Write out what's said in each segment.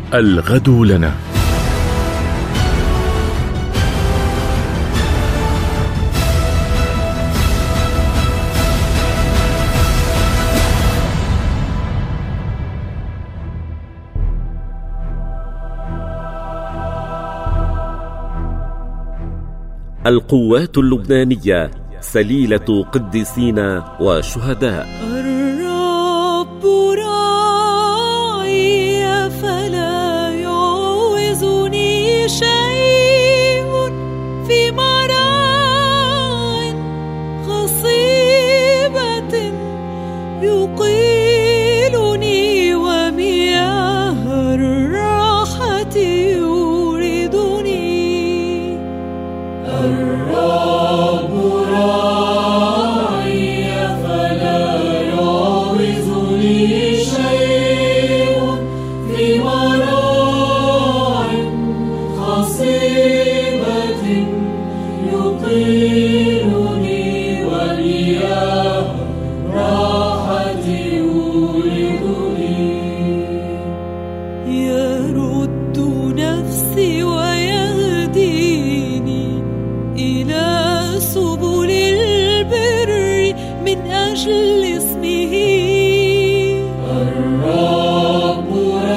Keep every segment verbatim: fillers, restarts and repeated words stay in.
الغد لنا. القوات اللبنانية سليلة قديسين وشهداء. الرب راعي فلا يعوزني شيء، في مراع خصيبة يقيلني، ومياه الراحة يوردني. الرب راعي فلا يعوزني شيء، في مراع خصيبة يقيلني، ومياه الراحة يوردني. يرد نفسي ويهديني إلى سبل البر من أجل اسمه. الرب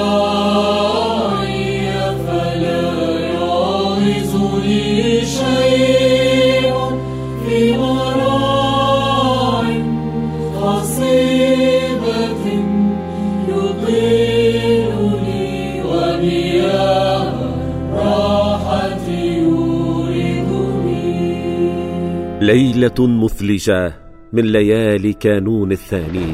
راعي فلا يعوزني شيء، في مراع خصيبة يقيلني، ومياه راحة يوردني. ليلة مثلجة من ليالي كانون الثاني،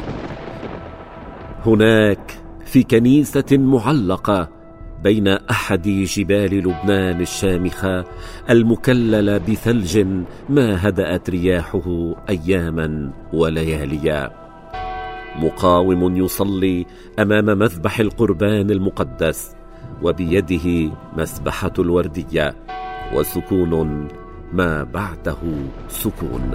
هناك في كنيسة معلقة بين أحد جبال لبنان الشامخة المكللة بثلج ما هدأت رياحه أياما ولياليا، مقاوم يصلي أمام مذبح القربان المقدس، وبيده مسبحة الوردية، وسكون ما بعده سكون.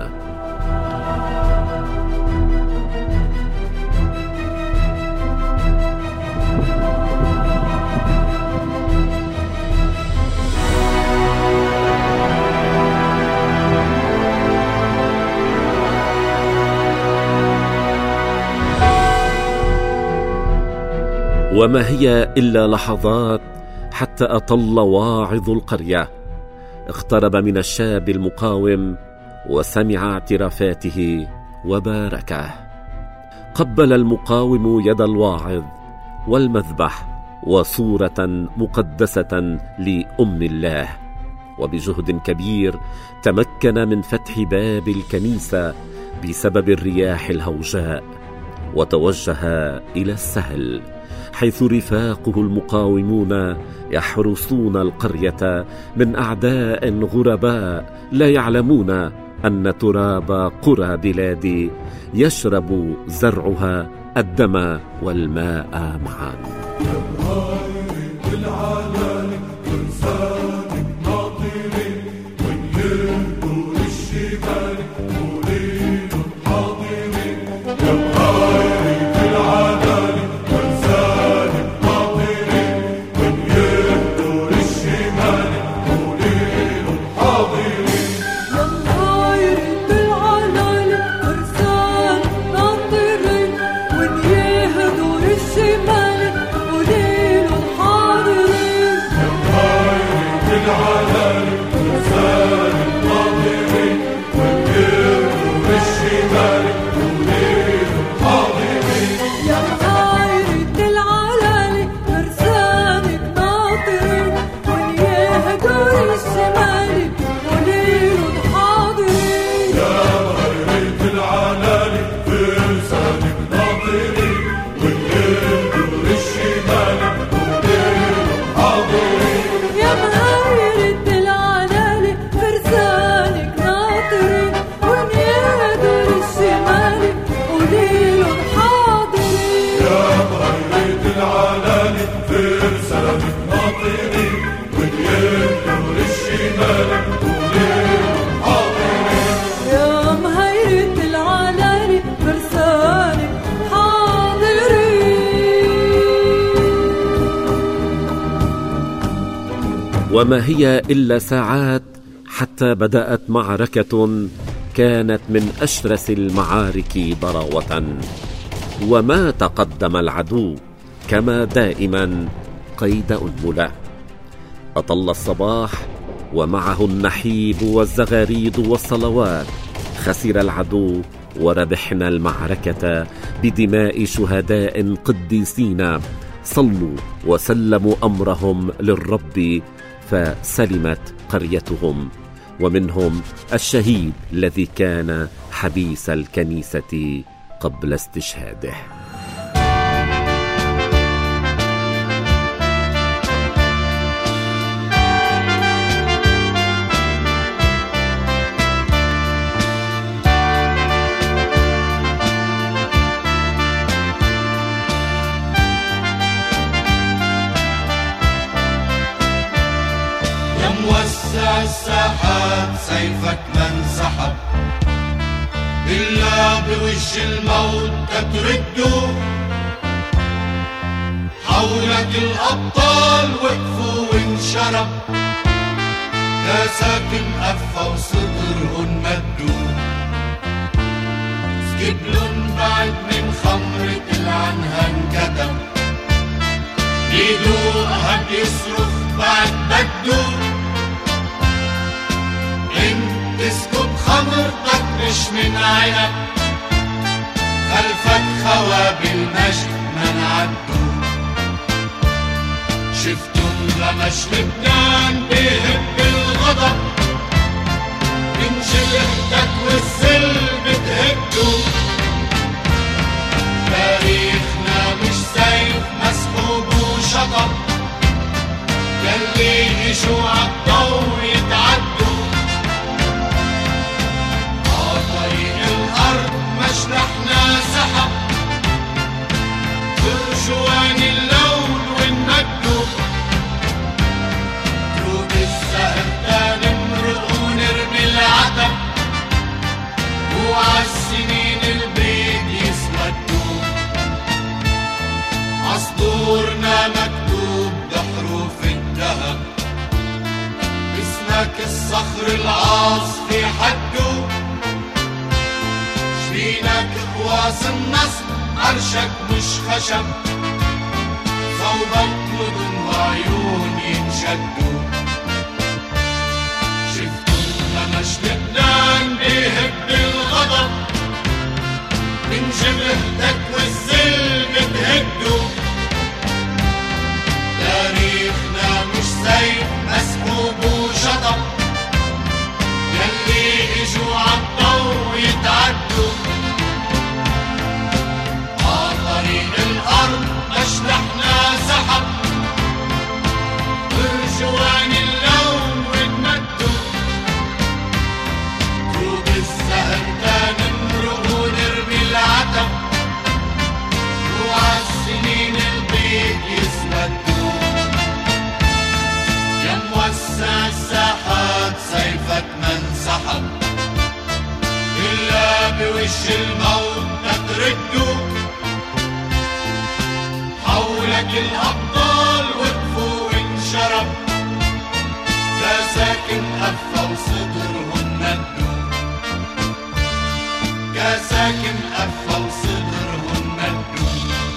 وما هي إلا لحظات حتى أطل واعظ القرية، اقترب من الشاب المقاوم وسمع اعترافاته وباركه. قبل المقاوم يد الواعظ والمذبح وصورة مقدسة لأم الله، وبجهد كبير تمكن من فتح باب الكنيسة بسبب الرياح الهوجاء، وتوجه إلى السهل، حيث رفاقه المقاومون يحرسون القرية من أعداء غرباء لا يعلمون أن تراب قرى بلادي يشرب زرعها الدم والماء معا. العلالي فرسانك ناطرين، والجند وما هي إلا ساعات حتى بدأت معركة كانت من أشرس المعارك ضراوة، وما تقدم العدو كما دائما قيد أنملة. أطل الصباح ومعه النحيب والزغاريد والصلوات. خسر العدو وربحنا المعركة بدماء شهداء قديسين صلوا وسلموا أمرهم للرب، فسلمت قريتهم، ومنهم الشهيد الذي كان حبيس الكنيسة قبل استشهاده. موسع الساحات سيفك من سحب، إلا بوش الموت تترده. حولك الأبطال وقفوا وانشرب، كاسات مقفى وصدرهن مدوا. سكبلن بعد من خمرة العنها انكتب، يدوقها بيصرخ بعد بده. انت اسكب خمرتك مش من عنب، خلفك خواب المجد من عدو. شفتن رمش لبنان بيهب الغضب، من جلدك والسل بتهدو. تاريخنا مش سيف مسحوب وشطب، يلي يجوا عالضو يتعدوا. عطريق الأرض مشلحنا سحب، برجوان اللون والمجدو. دروب الزهر دا نمرق ونرمي العتب، وعالسنين البيض يسودوا. عصدورنا مكتوب بحروف الذهب، اسمك الصخر العاص في حده. شبينك قواس النصر، عرشك مش خشب، صوبك مدن وعيون ينشدوا. شفتوا رمش لبنان بيهب الغضب، من جبهتك والذل بتهدوا. تاريخنا مش سيف مسحوب وشطب، يلي اجوا عالضو يتعدوا. عطريق الأرض مشلحنا سحب، برجوان اللون واتمدوا. دروب الزهر دا نمرق ونرمي العتب، وعالسنين البيض يسودوا. يا موسع الساحات سيفك من سحب، إلا بوش الموت تترده. حولك الأبطال وقفوا وانشرب، كاساكن قفى وصدرهم مدوا. كاساكن قفى وصدرهم مدوا.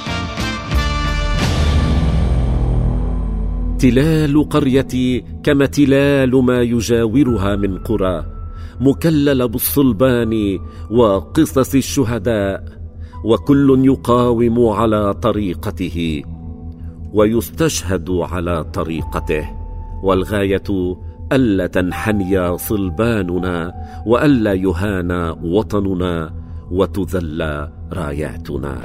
تلال قريتي كما تلال ما يجاورها من قرى، مكلل بالصلبان وقصص الشهداء، وكل يقاوم على طريقته ويستشهد على طريقته. والغاية ألا تنحني صلباننا، وألا يهان وطننا، وتذل راياتنا.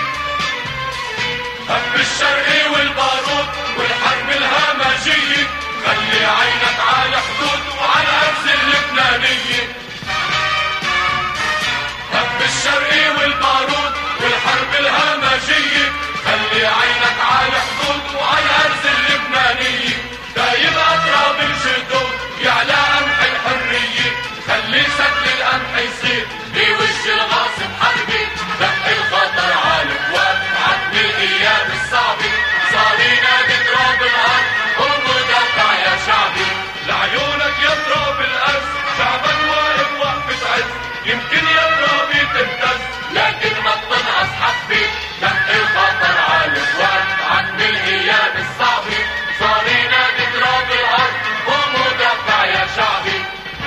الشرقي والبارود والحرب الهمجية، خلي عينك على حدود وعلى أرز اللبنانية. هب الشرقي والبارود والحرب الهمجية، خلي عينك على حدود وعلى أرز اللبنانية. دايب أطراب الجدود يعلى قمح الحرية، خلي سد القمح يصير بوش الغاصب حربي. دق الخطر عالبواب عدم الأيام الصعبة، صارينا بتراب الأرض ومدافع يا شعبي. لعيونك يا تراب الأرض شعبك واقف وقفة عز، يمكن يا ترابي تهتز لكن ما بتنقص حبي. دق الخطر عالبواب عدم الأيام الصعبة، صارينا بتراب الأرض ومدافع يا شعبي.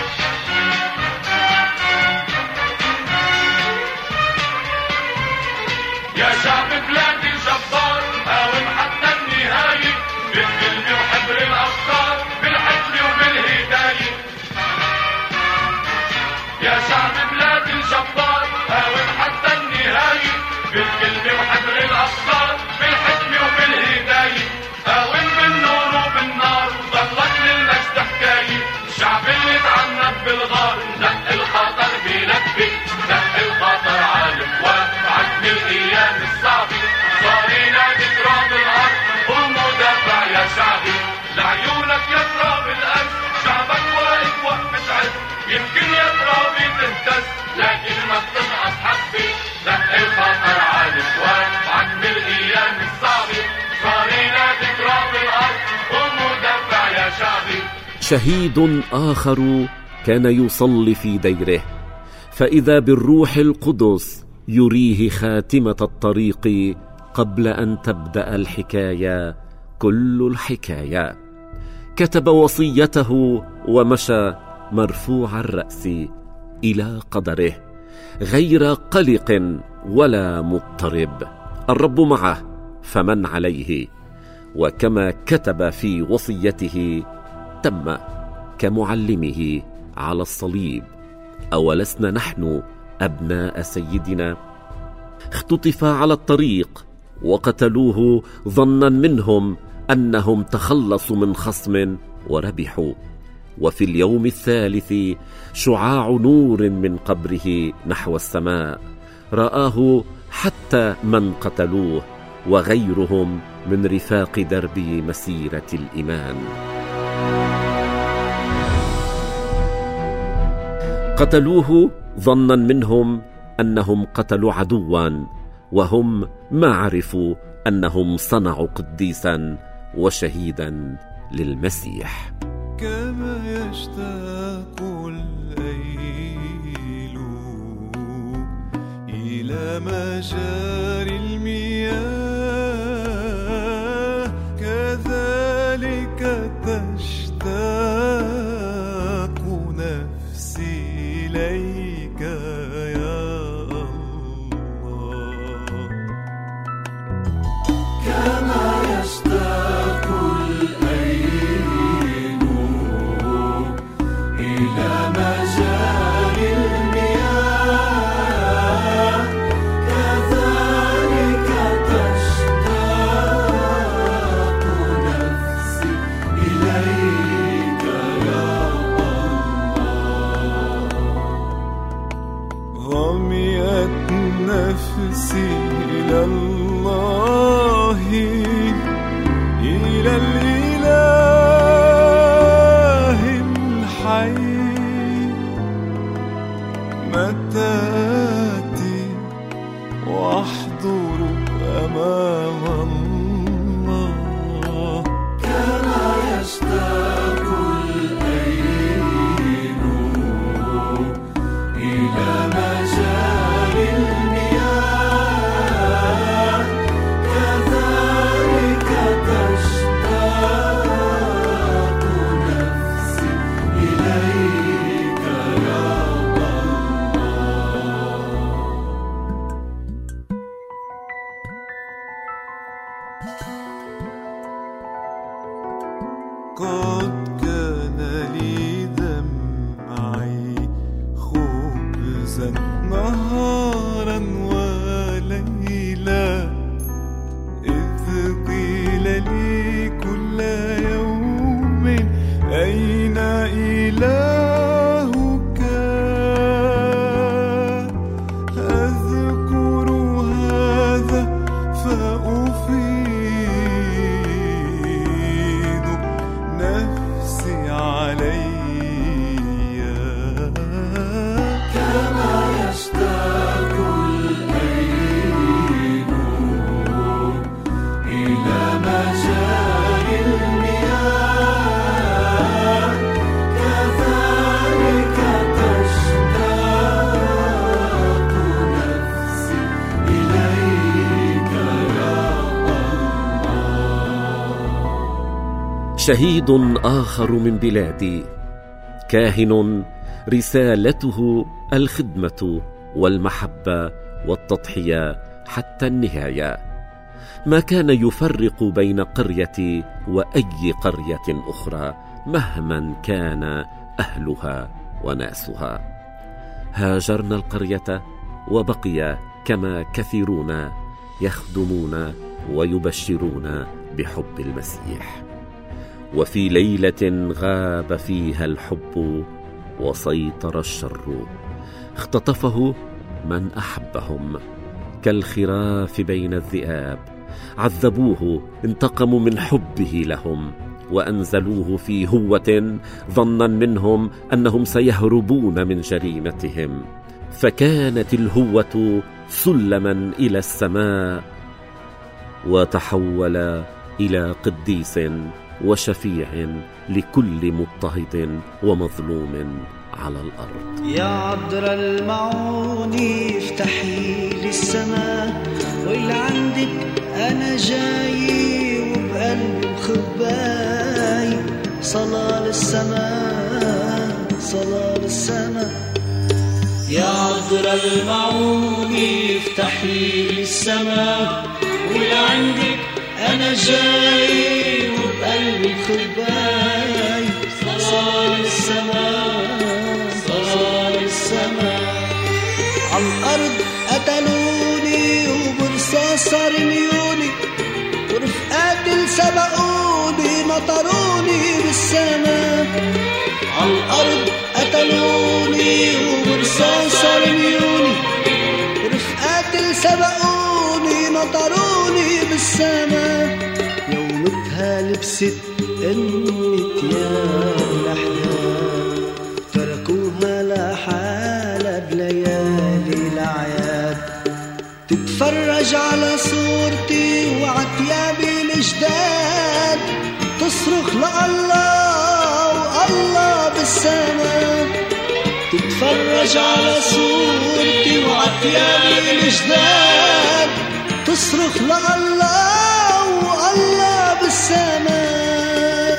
يا شعب بلادي الجبار قاوم حتى النهاية، بالكلمة وحبر الأفكار بالحكمة وبالهداية. يا شعب بلادي الجبار قاوم حتى النهاية، بالكلمة وحبر الأفكار بالحكمة وبالهداية. قاوم بالنور وبالنار وضلك للمجد حكاية، الشعب اللي تعنب بالغار دق الخطر بلبي. دق الخطر عالبواب عدم الأيام الصعبة، صارينا بتراب الأرض ومدافع يا شعبي. لعيونك يا تراب الأرض شعبك واقف وقفة عز، يمكن يا ترابي تهتز لكن ما بتنقص حبي. دق الخطر عالبواب عدم الأيام الصعبة، صارينا بتراب الأرض ومدافع يا شعبي. شهيد آخر كان يصلي في ديره، فإذا بالروح القدس يريه خاتمة الطريق قبل أن تبدأ الحكاية كل الحكاية. كتب وصيته ومشى مرفوع الرأس إلى قدره، غير قلق ولا مضطرب. الرب معه فمن عليه. وكما كتب في وصيته تم كمعلمه على الصليب. أولسنا نحن أبناء سيدنا؟ اختطف على الطريق وقتلوه ظنا منهم أنهم تخلصوا من خصم وربحوا. وفي اليوم الثالث شعاع نور من قبره نحو السماء، رآه حتى من قتلوه وغيرهم من رفاق درب مسيرة الإيمان. قتلوه ظنا منهم أنهم قتلوا عدوا، وهم ما عرفوا أنهم صنعوا قديسا وشهيدا للمسيح. كما يشتاق الليل إلى مجاري المياه، كذلك تشتاق نفسي إليك يا الله. كما يشتاق الليل إلى مجاري المياه، كذلك تشتاق نفسي إليك يا الله. ظمئت نفسي إلى الله، إلى الإله الحي. متى آتي وأحضر أمام الله. كما يشتاق الليل إلى مجاري المياه، كذلك تشتاق نفسي إليك يا قد كان لي دمعي خبزا نهارا وليلا، إذ قيل لي كل يوم أفيد نفسي علي كما يشتاق الأيد إلى مجاري المياه كذلك تشتاق نفسي إليك يا الله. شهيد آخر من بلادي، كاهن رسالته الخدمة والمحبة والتضحية حتى النهاية، ما كان يفرق بين قريتي وأي قرية أخرى مهما كان أهلها وناسها. هاجرنا القرية وبقي كما كثيرون يخدمون ويبشرون بحب المسيح. وفي ليلة غاب فيها الحب وسيطر الشر، اختطفه من أحبهم كالخراف بين الذئاب، عذبوه، انتقموا من حبه لهم، وأنزلوه في هوة ظنا منهم أنهم سيهربون من جريمتهم، فكانت الهوة سلما إلى السماء، وتحول إلى قديس وشفيع لكل مضطهد ومظلوم على الأرض. يا عذرا المعون افتحي لي السماء، واللي عندك أنا جاي وبقلبي مخباي، صلاة للسماء صلاة للسماء. يا عذرا المعون افتحي لي السماء، واللي عندك أنا جاي وبقلبي مخباي، صلاة للسماء صلاة للسماء. عالأرض قتلوني وبرصاص رميوني، ورفقاتي سبقوني نطروني بالسماء. عالأرض قتلوني وبرصاص رميوني، ورفقاتي سبقوني نطروني بالسماء. يومتها لبست قنة يا الأحلام، تركوها لحالها بليالي الأعياد، تتفرج على صورتي وعتيابي الجداد، تصرخ لله والله بالسماء. تتفرج على صورتي وعتيابي الجداد، تصرخ لله والله بالسماء.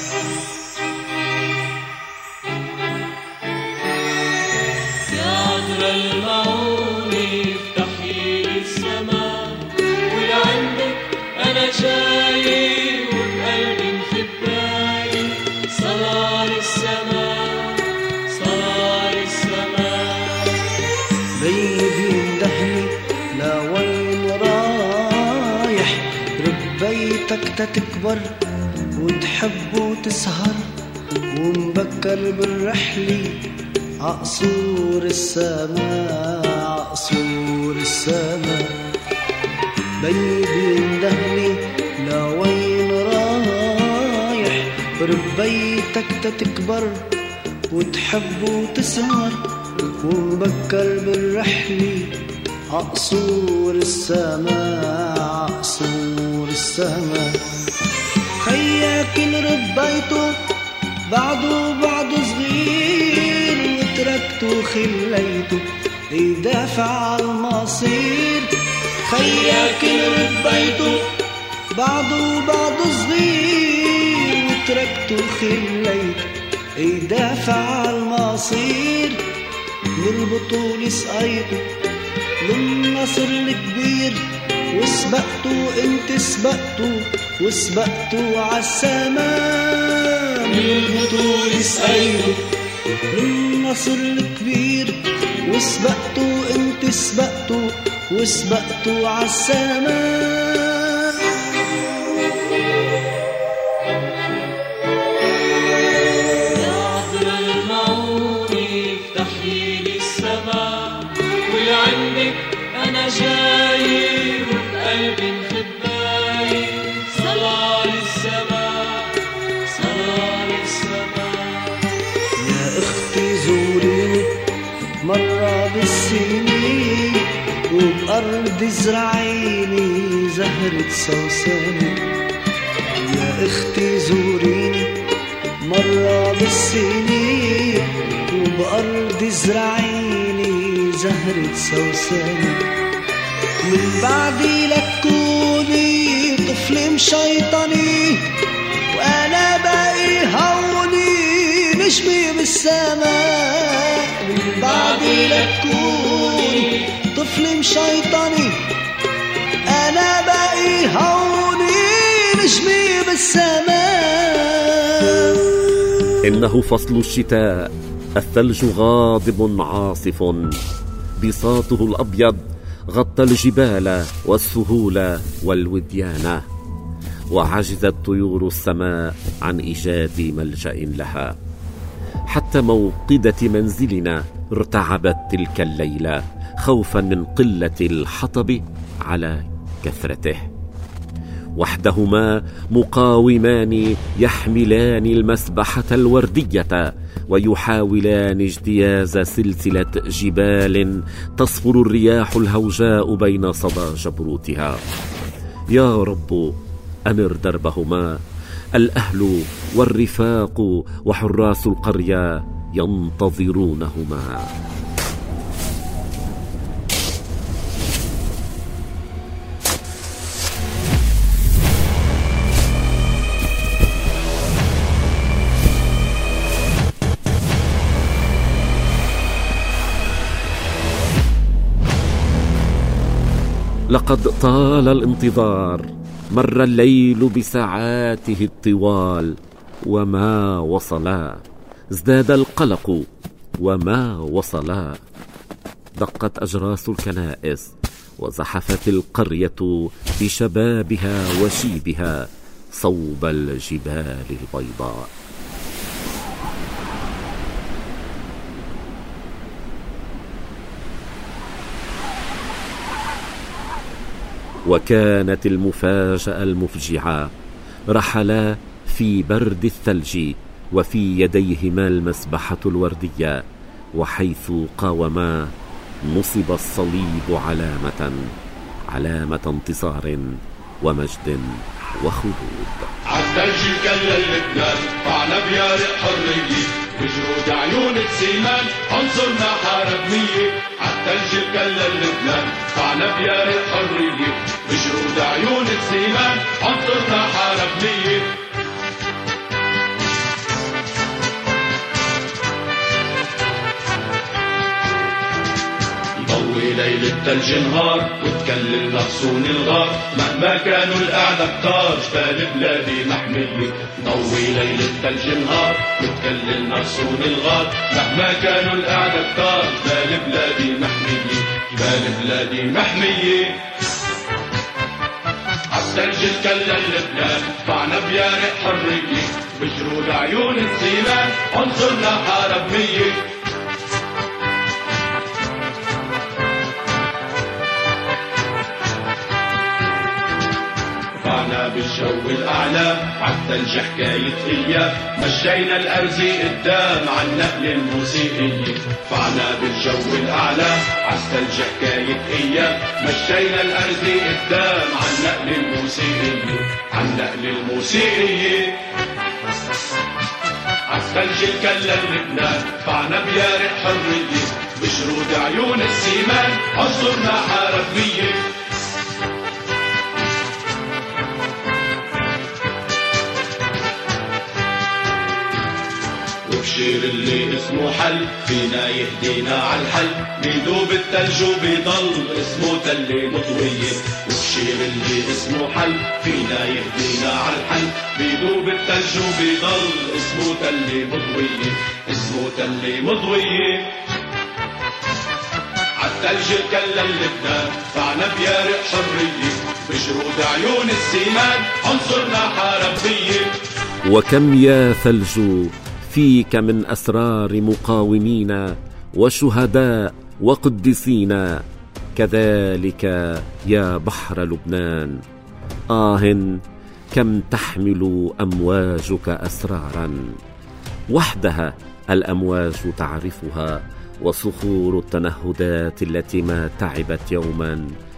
يا عذرا المعون افتحي لي السماء، واللي عندك أنا جاي وبقلبي مخباي، صلاة للسماء صلاة للسماء. بيبي اندهني لوين رايح، ربيتك تتكبر وتحب وتسهر، ومبكر بالرحلة عقصور السماء عقصور السماء. بيبي اندهني لوين رايح، ربيتك تتكبر وتحب وتسهر، ومبكر بالرحلة عقصور السماء عقصور السماء. خياك اللي ربيته بعده بعده صغير، وتركته خليته يدافع على المصير. خياك اللي ربيته بعده بعده صغير، وتركته خليته يدافع على المصير. من البطولة سقيته للنصر الكبير، وسبقته انت سبقته وسبقته عالسماء. من البطولة سقيته للنصر الكبير، وسبقته انت سبقته وسبقته عالسماء. يا عذرا المعون افتحي لي السماء، واللي عندك أنا جاي وبقلبي وبأرض زرعيني زهرة سوسني. يا اختي زوريني مرة بالسنين وبأرض زرعيني زهرة سوسني. من بعدي لتكوني طفل مشيطني وأنا باقي هوني نجمي بالسماء. من بعدي لتكوني طفل مشيطني أنا باقي هوني نجمي بالسماء. إنه فصل الشتاء، الثلج غاضب عاصف، بساطه الأبيض غطى الجبال والسهول والوديان، وعجزت طيور السماء عن إيجاد ملجأ لها. حتى موقدة منزلنا ارتعبت تلك الليلة خوفا من قلة الحطب على كثرته. وحدهما مقاومان يحملان المسبحة الوردية ويحاولان اجتياز سلسلة جبال تصفر الرياح الهوجاء بين صدى جبروتها. يا رب أنر دربهما، الأهل والرفاق وحراس القرية ينتظرونهما. لقد طال الانتظار، مر الليل بساعاته الطوال وما وصلا، ازداد القلق وما وصلا. دقت أجراس الكنائس وزحفت القرية بشبابها وشيبها صوب الجبال البيضاء. وكانت المفاجأة المفجعة، رحلا في برد الثلج وفي يديهما المسبحة الوردية، وحيث قاوما نصب الصليب علامة علامة انتصار ومجد وخلود. عالثلج كلل لبنان طعنا بيارق حرية، بجرود عيون السيمان عنصرنا حاربنية. عالثلج كلل لبنان طعنا بيارق حرية، بجرود عيون السيمان عنصرنا حاربنية. ضوي ليل الثلج نهار وتكلل نفسون الغار، مهما كانوا الأعداء كتار جبال بلادي محمية. ضوي ليل الثلج نهار وتكلل نفسون الغار، مهما كانوا الأعداء كتار جبال بلادي محمية. جبال بلادي محمية. عالثلج تكلل لبنان طعنا بيارق حرية، بجرود عيون السيمان عنصرنا حارب مية. بالجو الأعلى عالثلج حكاية إياه، مشينا الأرزي قدام عالنقل الموسيقية. فعنا بالجو الأعلى عالثلج حكاية إياه، مشينا الأرزي قدام عالنقل الموسيقية. عالنقل الموسيقية. عالثلج الكلل لبنان فعنا بيارق حرية، بجرود عيون السيمان عنصرنا حاربية. وبشير اللي اسمه حل فينا يهدينا عالحل، بيدوب التلج وبيضل اسمه تلة مضوية. وبشير اللي اسمه حل فينا يهدينا عالحل، بيدوب التلج وبيضل اسمه تلة مضوية. اسمه تلة مضوية. عالثلج الكلل لبنان فعنا بيارق حرية، بجرود عيون السيمان عنصرنا حاربية. وكم يا ثلج فيك من أسرار مقاومين وشهداء وقدسين، كذلك يا بحر لبنان. آه كم تحمل أمواجك أسرارا، وحدها الأمواج تعرفها، وصخور التنهدات التي ما تعبت يوما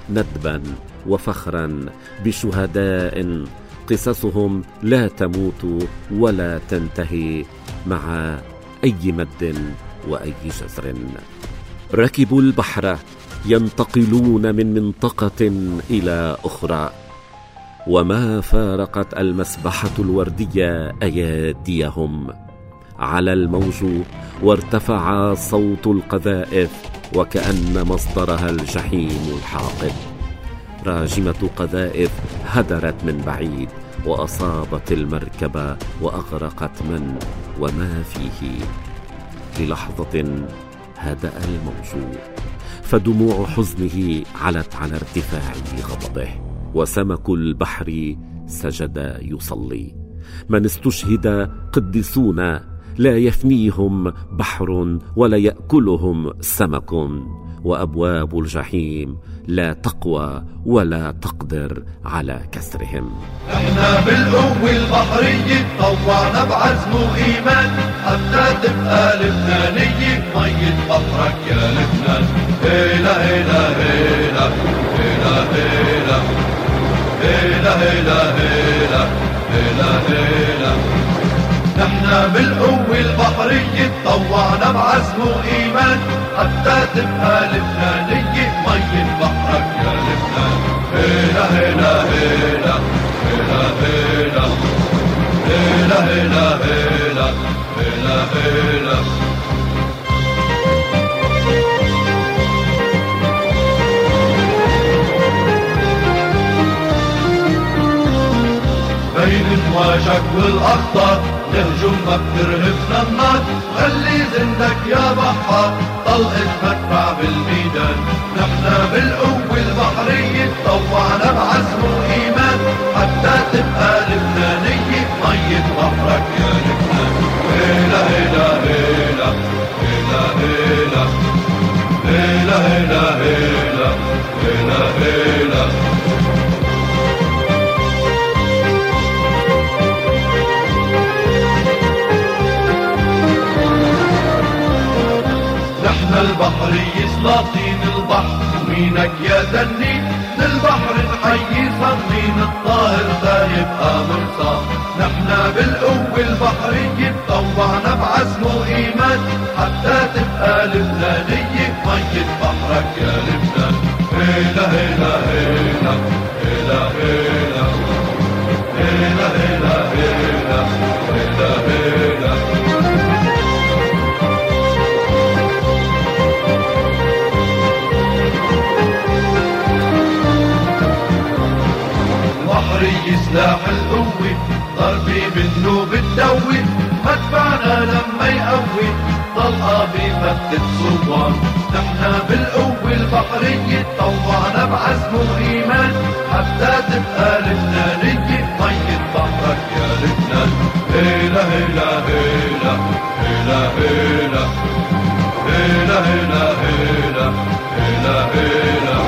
ندبا وفخرا بشهداء قصصهم لا تموت ولا تنتهي مع أي مد وأي جزر. ركبوا البحر ينتقلون من منطقة إلى أخرى، وما فارقت المسبحة الوردية أياديهم. على الموج وارتفع صوت القذائف وكأن مصدرها الجحيم الحاقد. راجمة قذائف هدرت من بعيد وأصابت المركبة وأغرقت من وما فيه. للحظة هدأ الموج، فدموع حزنه علت على ارتفاع غضبه، وسمك البحر سجد يصلي. من استشهد قدسون، لا يفنيهم بحر ولا يأكلهم سمك، وأبواب الجحيم لا تقوى ولا تقدر على كسرهم. احنا بالقوة البحرية طوعنا بعزم وإيمان حتى تبقى لبنانية مية بحرك يا لبنان. هيلا هيلا هيلا هيلا هيلا هيلا هيلا هيلا هيلا هيلا. نحنا بالقوة البحرية طوعنا بعزم وإيمان حتى تبقى لبنانية مية بحرك يا لبنان. هيلا هيلا هيلا هيلا هيلا هيلا هيلا هيلا هيلا هيلا. بين المواجك والأخطار نهجم ما بترهبنا النار. خلي زندك يا بحار طلقة مدفع بالميدان. نحنا بالقوة البحرية طوعنا بعزم وإيمان حتى تبقى لبنانية مية بحرك يا لبنان. هيلا هيلا هيلا هيلا هيلا هيلا هيلا هيلا هيلا هيلا. البحرية سلاطين البحر ومينك يا دني. للبحر نحيي صمين الطاهر لا يبقى مرصى. نحنا بالقوة البحرية طوعنا بعزم وإيمان حتى تبقى لبنانية مية بحرك يا لبنان. هيلا هيلا هيلا هيلا هيلا هيلا هيلا هيلا هيلا هيلا. البحرية سلاح القوة ضربي منه بالدوي. مدفعنا لما يقوي طلقة بفتة صوان. نحنا بالقوة البحرية طوعنا بعزم وإيمان حتى تبقى لبنانية مية بحرك يا لبنان. هيلا هيلا هيلا هيلا هيلا هيلا هيلا هيلا هيلا هيلا.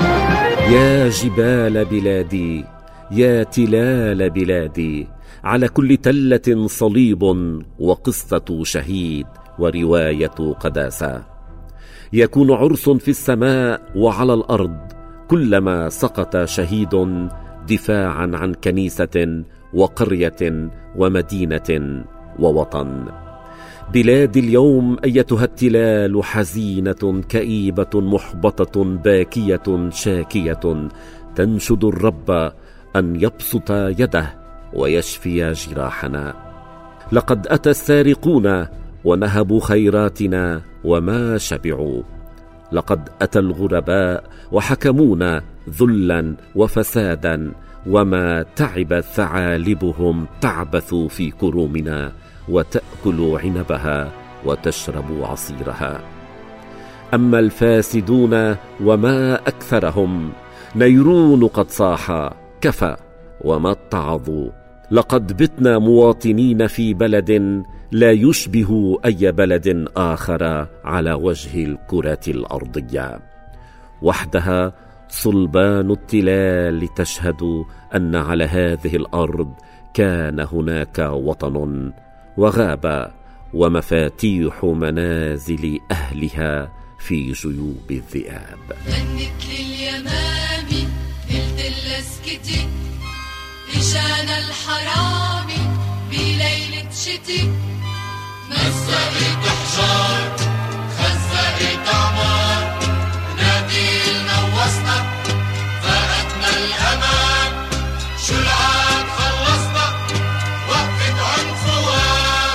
يا جبال بلادي، يا تلال بلادي، على كل تلة صليب وقصة شهيد ورواية قداسة. يكون عرس في السماء وعلى الأرض كلما سقط شهيد دفاعا عن كنيسة وقرية ومدينة ووطن. بلادي اليوم أيتها التلال حزينة كئيبة محبطة باكية شاكية تنشد الرب أن يبسط يده ويشفي جراحنا. لقد أتى السارقون ونهبوا خيراتنا وما شبعوا. لقد أتى الغرباء وحكمونا ذلا وفسادا، وما تعب ثعالبهم تعبث في كرومنا وتأكل عنبها وتشرب عصيرها. أما الفاسدون وما أكثرهم، نيرون قد صاح كفى وما اتعظوا. لقد بتنا مواطنين في بلد لا يشبه أي بلد آخر على وجه الكرة الأرضية. وحدها صلبان التلال تشهد أن على هذه الأرض كان هناك وطن، وغاب ومفاتيح منازل أهلها في جيوب الذئاب. غنت لليمامي قلت اسكتي، اجانا الحرامي بليلة شتي، مزقت حجار خزقت عمار، ناديلنا ووسطك فاتنا الامان، شو العاد خلصنا وقفت عنفوان.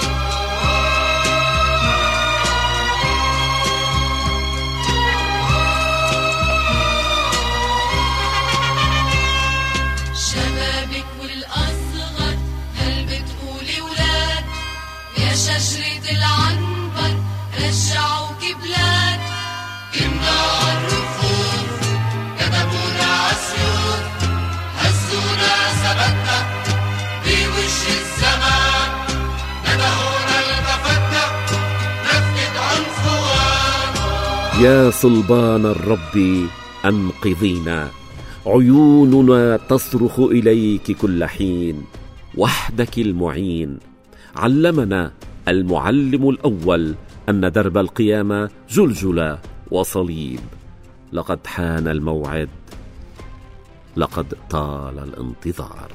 شبابك والاصغر هل بتقولي ولاد، يا شجرة العنبر رجعوك بلاد، كنا عالرفوف كتبونا عالسيوف، هزونا ثبتنا بوش الزمان، ندهونا التفتنا نفقد عنفوان. يا صلبان الرب أنقذينا، عيوننا تصرخ إليك كل حين، وحدك المعين. علمنا المعلم الأول أن درب القيامة جلجلة وصليب. لقد حان الموعد، لقد طال الانتظار.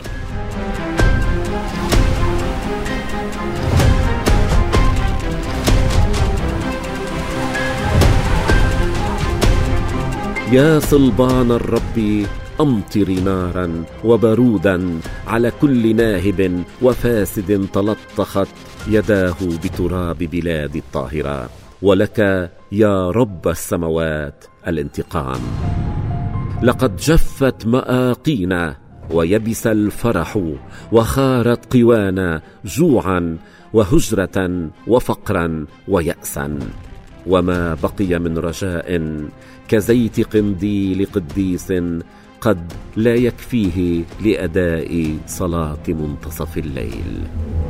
يا صلبان الرب أمطر نارا وبرودا على كل ناهب وفاسد تلطخت يداه بتراب بلاد الطاهرة، ولك يا رب السماوات الانتقام. لقد جفت مآقينا ويبس الفرح، وخارت قوانا جوعا وهجرة وفقرا ويأسا، وما بقي من رجاء كزيت قنديل قديس قد لا يكفيه لأداء صلاة منتصف الليل.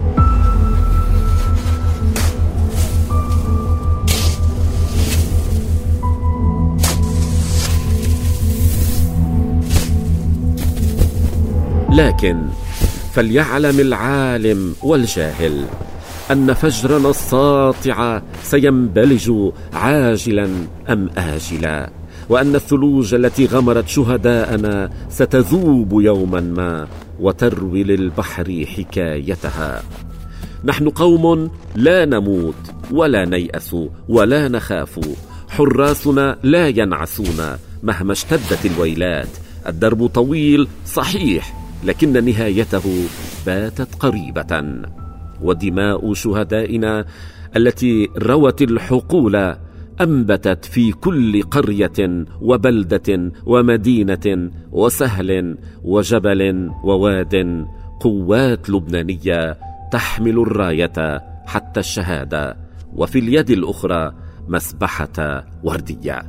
لكن فليعلم العالم والجاهل أن فجرنا الساطع سينبلج عاجلا أم آجلا، وأن الثلوج التي غمرت شهداءنا ستذوب يوما ما وتروي للبحر حكايتها. نحن قوم لا نموت ولا نيأس ولا نخاف، حراسنا لا ينعسون مهما اشتدت الويلات. الدرب طويل صحيح، لكن نهايته باتت قريبة، ودماء شهدائنا التي روت الحقول أنبتت في كل قرية وبلدة ومدينة وسهل وجبل وواد قوات لبنانية تحمل الراية حتى الشهادة، وفي اليد الأخرى مسبحة وردية.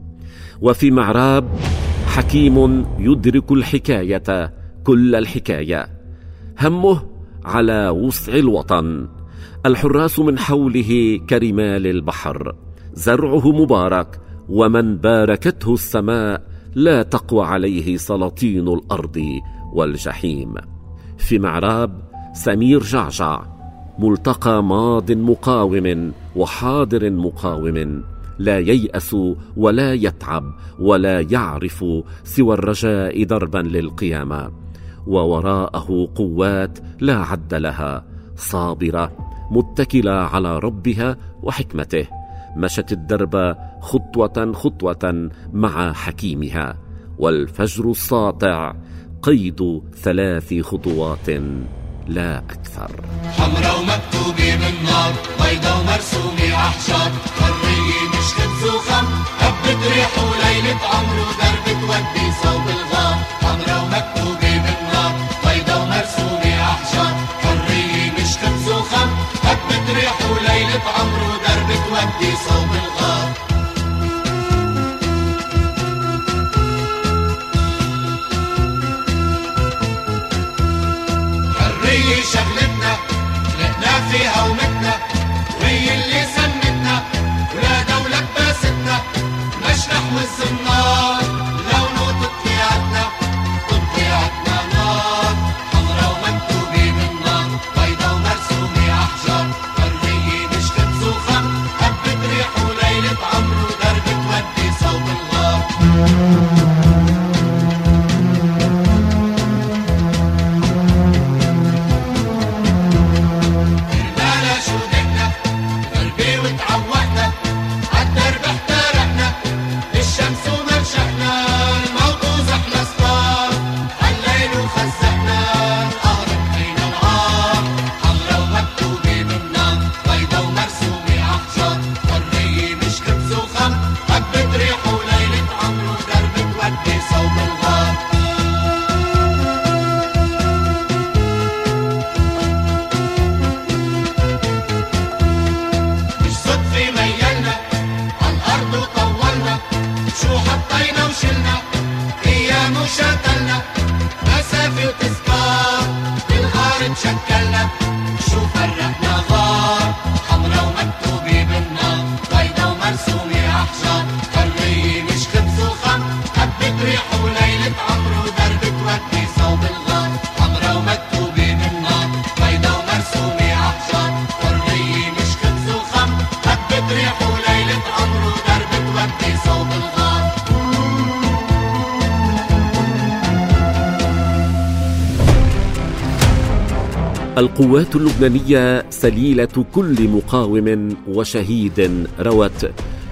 وفي معراب حكيم يدرك الحكاية كل الحكاية، همه على وسع الوطن. الحراس من حوله كرمال البحر، زرعه مبارك، ومن باركته السماء لا تقوى عليه سلاطين الأرض والجحيم. في معراب سمير جعجع، ملتقى ماض مقاوم وحاضر مقاوم، لا ييأس ولا يتعب ولا يعرف سوى الرجاء دربا للقيامة، ووراءه قوات لا عد لها، صابرة متكلة على ربها وحكمته، مشت الدرب خطوة خطوة مع حكيمها، والفجر الساطع قيد ثلاث خطوات لا أكثر. حمرا ومكتوبة بالنار، بيضا ومرسومة أحجار، حرية مش خبز وخم، هبت ريح وليلة عمر ودرب تودي صوب الغار. حمرا ومكتوبة بالنار، بيضا ومرسومة أحجار، حرية مش خبز وخم، هبت ريح وليلة عمر ودرب تودي صوب الغار. حرية شغلتنا لقنا فيها ومتنا، وهي اللي سندنا ولا دولة باستنا، مشنح والزنار لو نقطة طلعتنا طلعتنا نار. حمرا ومكتوبة بالنار، بيضا ومرسومة أحجار، حرية مش خبز وخم، هبت ريح وليلة عمر ودرب شكلنا شو فرقنا غار حمرا ومكتوبة بالنار بيضا ومرسومة أحجار حرية مش خبز وخم حبة ريح وليلة عمر ودرب تودي صوب الغار حمرا ومكتوبة بالنار بيضا ومرسومة أحجار حرية مش خبز وخم حبة ريح وليلة عمر ودرب تودي صوب الغار. القوات اللبنانية سليلة كل مقاوم وشهيد روت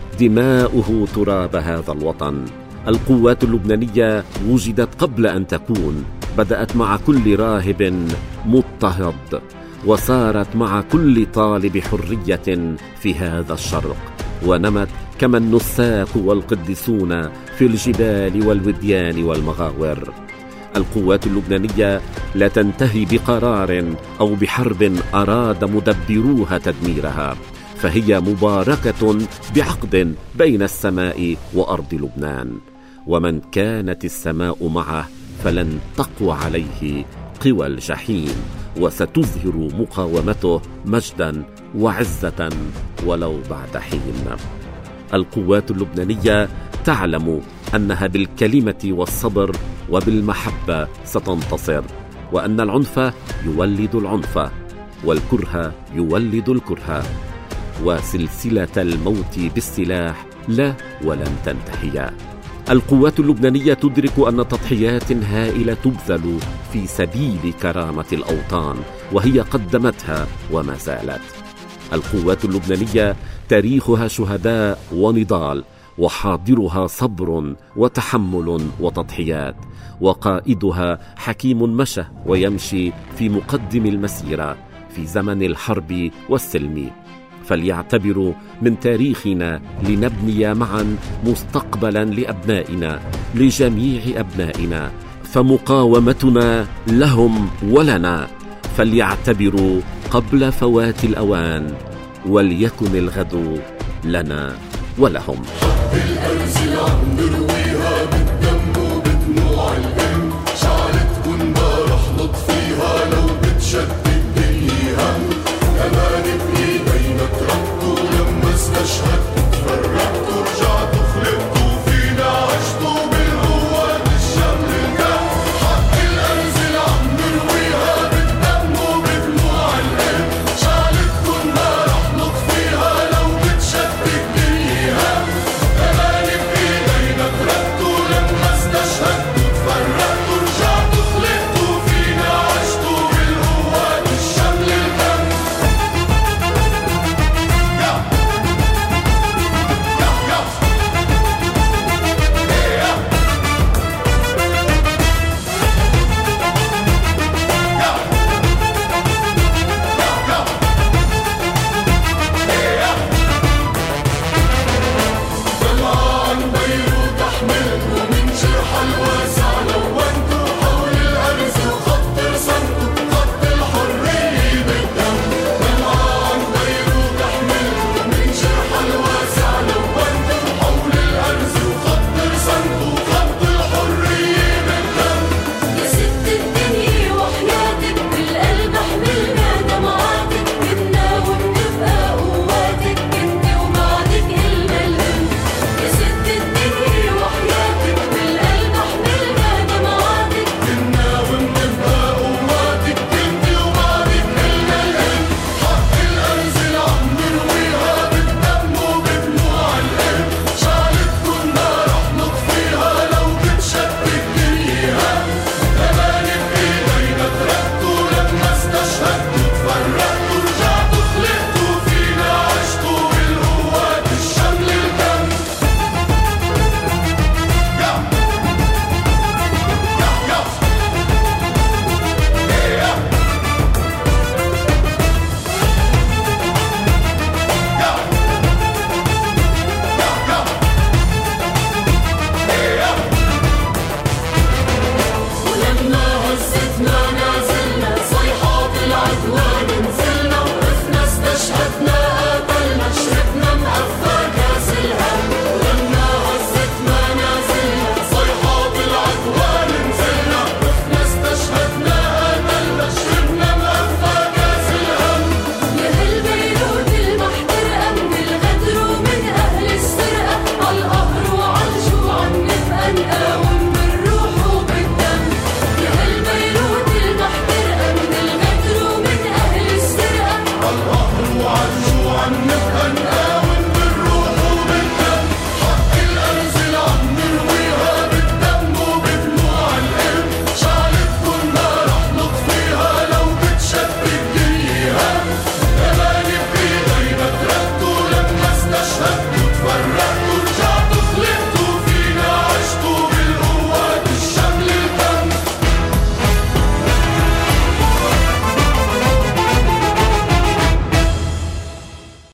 دماؤه تراب هذا الوطن. القوات اللبنانية وجدت قبل أن تكون، بدأت مع كل راهب مضطهد وصارت مع كل طالب حرية في هذا الشرق، ونمت كما النساك والقديسون في الجبال والوديان والمغاور. القوات اللبنانية لا تنتهي بقرار أو بحرب أراد مدبروها تدميرها، فهي مباركة بعقد بين السماء وأرض لبنان، ومن كانت السماء معه فلن تقوى عليه قوى الجحيم، وستظهر مقاومته مجدا وعزة ولو بعد حين. القوات اللبنانية تعلم أنها بالكلمة والصبر وبالمحبة ستنتصر، وأن العنف يولد العنف والكره يولد الكره، وسلسلة الموت بالسلاح لا ولن تنتهي. القوات اللبنانية تدرك أن تضحيات هائلة تبذل في سبيل كرامة الأوطان، وهي قدمتها وما زالت. القوات اللبنانية تاريخها شهداء ونضال، وحاضرها صبر وتحمل وتضحيات، وقائدها حكيم مشى ويمشي في مقدم المسيرة في زمن الحرب والسلم. فليعتبروا من تاريخنا لنبني معا مستقبلا لأبنائنا، لجميع أبنائنا، فمقاومتنا لهم ولنا. فليعتبروا قبل فوات الأوان، وليكن الغد لنا ولهم. بالأرز العم نروي